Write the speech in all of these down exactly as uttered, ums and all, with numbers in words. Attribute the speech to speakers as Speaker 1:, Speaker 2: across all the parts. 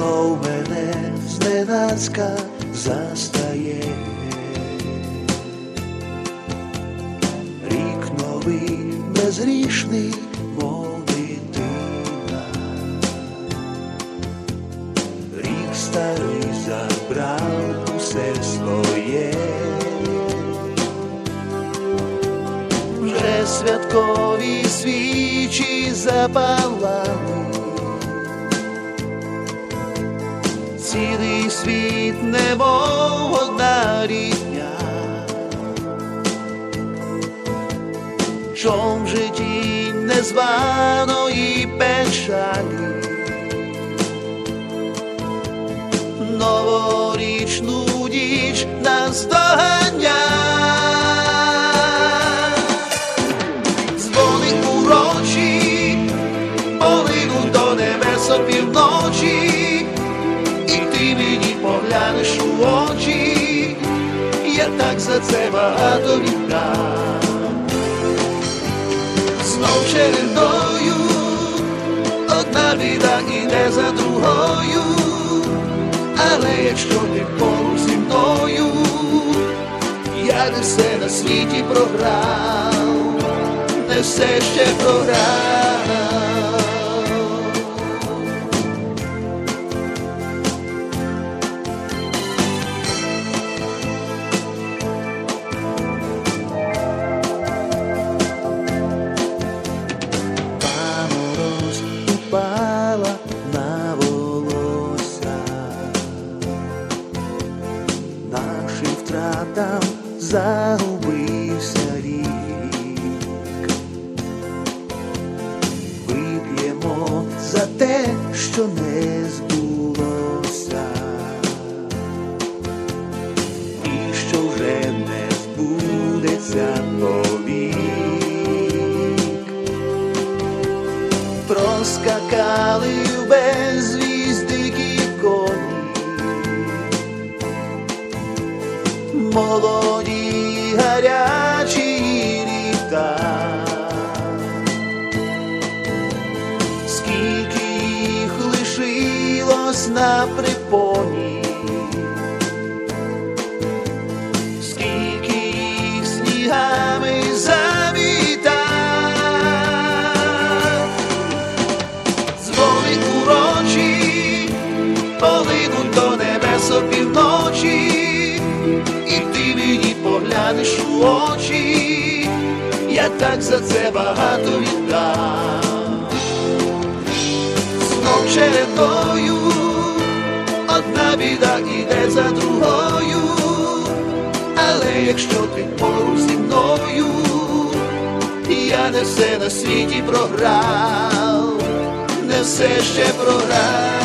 Speaker 1: знов мене зненацька застає. Рік новий, безгрішний, мов дитина. Рік старий забрав усе своє. Вже святкові свічі запалали. Цілий світ немов одна рідня. Чом в житті незваної печалі новорічну ніч нас доганя. Дзвони урочі полинуть до небес опівночі. Поглянеш у очі, я так за це багато віддам. Знов чередою одна біда іде за другою, але якщо ти поруч зі мною, я не все на світі програв, не все ще програв. На волосся нашим втратам загубився рік. Вип'ємо за те, що не збулося, і що вже не збудеться повік. Проскакали в безвість дикі коні, молоді гарячі літа. Скільки їх лишилось на припоні, скільки їх снігами завіта. Полинуть до небес опівночі, і ти мені поглянеш у очі, я так за це багато віддам. Знов чередою одна біда іде за другою, але якщо ти поруч зі мною, я не все на світі програв, не все ще програв.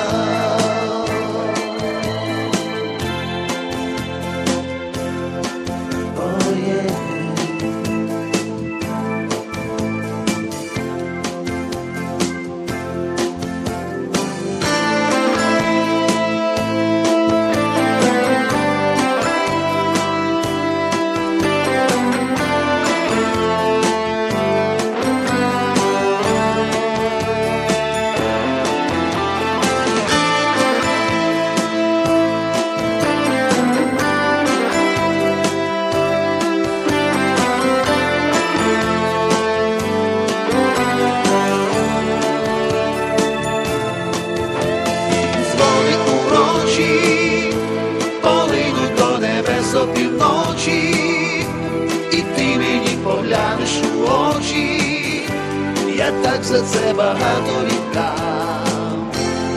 Speaker 1: Полинуть до небес опівночі, і ти мені поглянеш у очі, я так за це багато віддам.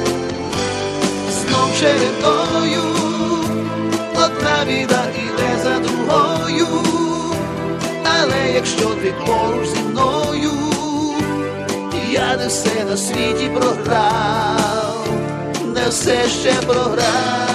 Speaker 1: Знов чередою одна біда іде за другою, але якщо ти поруч зі мною, я не все на світі програв, не все ще програв.